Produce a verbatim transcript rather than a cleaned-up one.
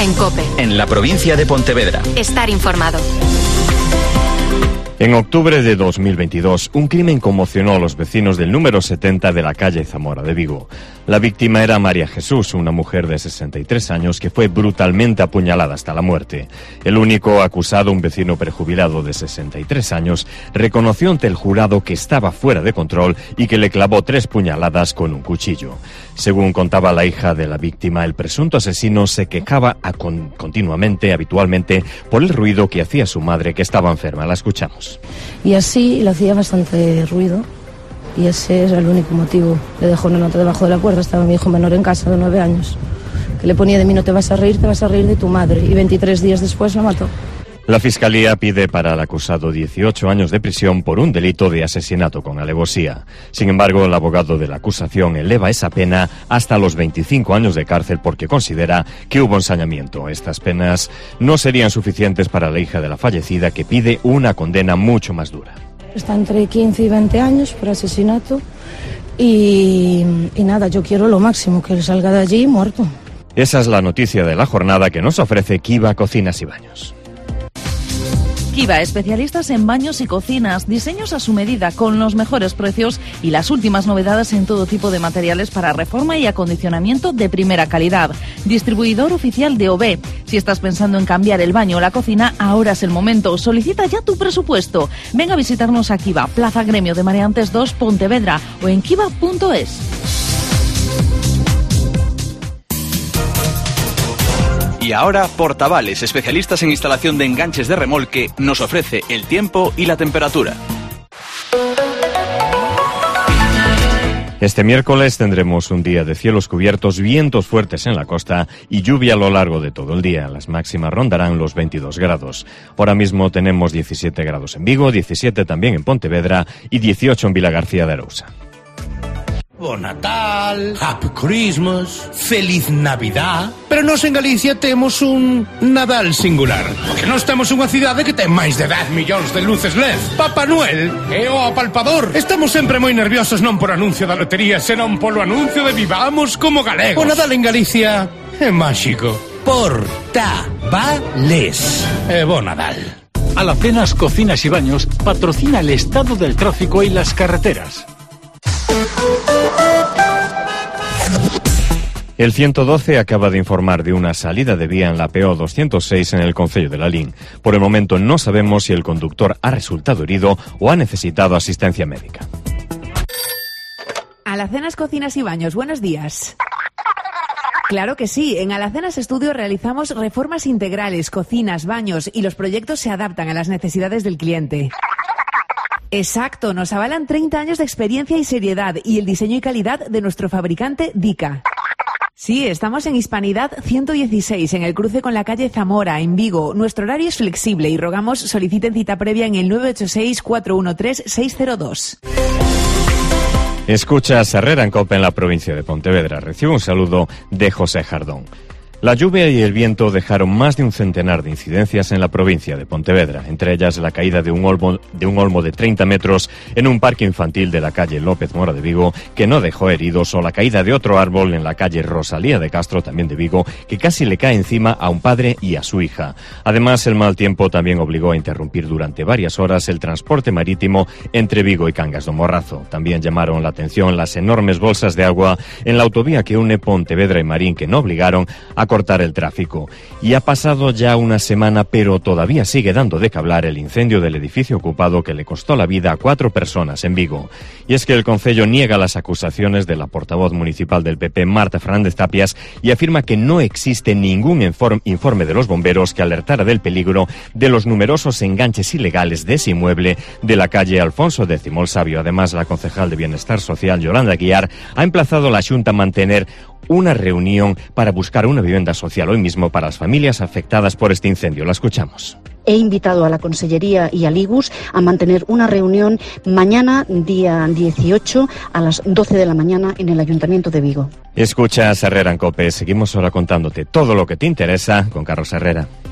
en COPE. En la provincia de Pontevedra. Estar informado. En octubre de dos mil veintidós, un crimen conmocionó a los vecinos del número setenta de la calle Zamora de Vigo. La víctima era María Jesús, una mujer de sesenta y tres años que fue brutalmente apuñalada hasta la muerte. El único acusado, un vecino prejubilado de sesenta y tres años, reconoció ante el jurado que estaba fuera de control y que le clavó tres puñaladas con un cuchillo. Según contaba la hija de la víctima, el presunto asesino se quejaba a con, continuamente, habitualmente, por el ruido que hacía su madre, que estaba enferma. La escuchamos. Y así le hacía bastante ruido, y ese era el único motivo. Le dejó una nota debajo de la puerta, estaba mi hijo menor en casa de nueve años, que le ponía de mí: no te vas a reír, te vas a reír de tu madre, y veintitrés días después lo mató. La Fiscalía pide para el acusado dieciocho años de prisión por un delito de asesinato con alevosía. Sin embargo, el abogado de la acusación eleva esa pena hasta los veinticinco años de cárcel porque considera que hubo ensañamiento. Estas penas no serían suficientes para la hija de la fallecida, que pide una condena mucho más dura. Está entre quince y veinte años por asesinato y, y nada, yo quiero lo máximo, que él salga de allí muerto. Esa es la noticia de la jornada que nos ofrece Kiva Cocinas y Baños. Kiva, especialistas en baños y cocinas, diseños a su medida con los mejores precios y las últimas novedades en todo tipo de materiales para reforma y acondicionamiento de primera calidad. Distribuidor oficial de O B. Si estás pensando en cambiar el baño o la cocina, ahora es el momento. Solicita ya tu presupuesto. Ven a visitarnos a Kiva, Plaza Gremio de Mareantes dos, Pontevedra, o en kiva punto es. Y ahora, Portavales, especialistas en instalación de enganches de remolque, nos ofrece el tiempo y la temperatura. Este miércoles tendremos un día de cielos cubiertos, vientos fuertes en la costa y lluvia a lo largo de todo el día. Las máximas rondarán los veintidós grados. Ahora mismo tenemos diecisiete grados en Vigo, diecisiete también en Pontevedra y dieciocho en Vilagarcía de Arousa. Bon Natal, Happy Christmas, Feliz Navidad. Pero nós en Galicia temos un Nadal singular, porque nós temos unha cidade que ten máis de dez millóns de luces L E D. Papá Noel é o apalpador. Estamos sempre moi nerviosos, non por anuncio da lotería, senón polo anuncio de Vivamos como galegos. O Nadal en Galicia é máxico. Portavales. E bon Nadal. Alacenas Cocinas y Baños patrocina el estado del tráfico y las carreteras. El ciento doce acaba de informar de una salida de vía en la P O doscientos seis en el concello de Lalín. Por el momento no sabemos si el conductor ha resultado herido o ha necesitado asistencia médica. Alacenas Cocinas y Baños, buenos días. Claro que sí, en Alacenas Estudio realizamos reformas integrales, cocinas, baños, y los proyectos se adaptan a las necesidades del cliente. Exacto, nos avalan treinta años de experiencia y seriedad y el diseño y calidad de nuestro fabricante Dica. Sí, estamos en Hispanidad ciento dieciséis, en el cruce con la calle Zamora, en Vigo. Nuestro horario es flexible y rogamos soliciten cita previa en el nueve ocho seis, cuatro uno tres, seis cero dos. Escucha Herrera en COPE en la provincia de Pontevedra. Recibe un saludo de José Jardón. La lluvia y el viento dejaron más de un centenar de incidencias en la provincia de Pontevedra, entre ellas la caída de un olmo de, un olmo de treinta metros en un parque infantil de la calle López Mora de Vigo, que no dejó heridos, o la caída de otro árbol en la calle Rosalía de Castro, también de Vigo, que casi le cae encima a un padre y a su hija. Además, el mal tiempo también obligó a interrumpir durante varias horas el transporte marítimo entre Vigo y Cangas do Morrazo. También llamaron la atención las enormes bolsas de agua en la autovía que une Pontevedra y Marín, que no obligaron a cortar el tráfico. Y ha pasado ya una semana, pero todavía sigue dando de qué hablar el incendio del edificio ocupado que le costó la vida a cuatro personas en Vigo. Y es que el concello niega las acusaciones de la portavoz municipal del P P, Marta Fernández Tapias, y afirma que no existe ningún informe de los bomberos que alertara del peligro de los numerosos enganches ilegales de ese inmueble de la calle Alfonso X el Sabio. Además, la concejal de Bienestar Social, Yolanda Guiar, ha emplazado a la Xunta a mantener una reunión para buscar una vivienda social hoy mismo para las familias afectadas por este incendio. La escuchamos. He invitado a la Consellería y al I G U S a mantener una reunión mañana, día dieciocho, a las doce de la mañana en el Ayuntamiento de Vigo. Escuchas Herrera en COPE. Seguimos ahora contándote todo lo que te interesa con Carlos Herrera.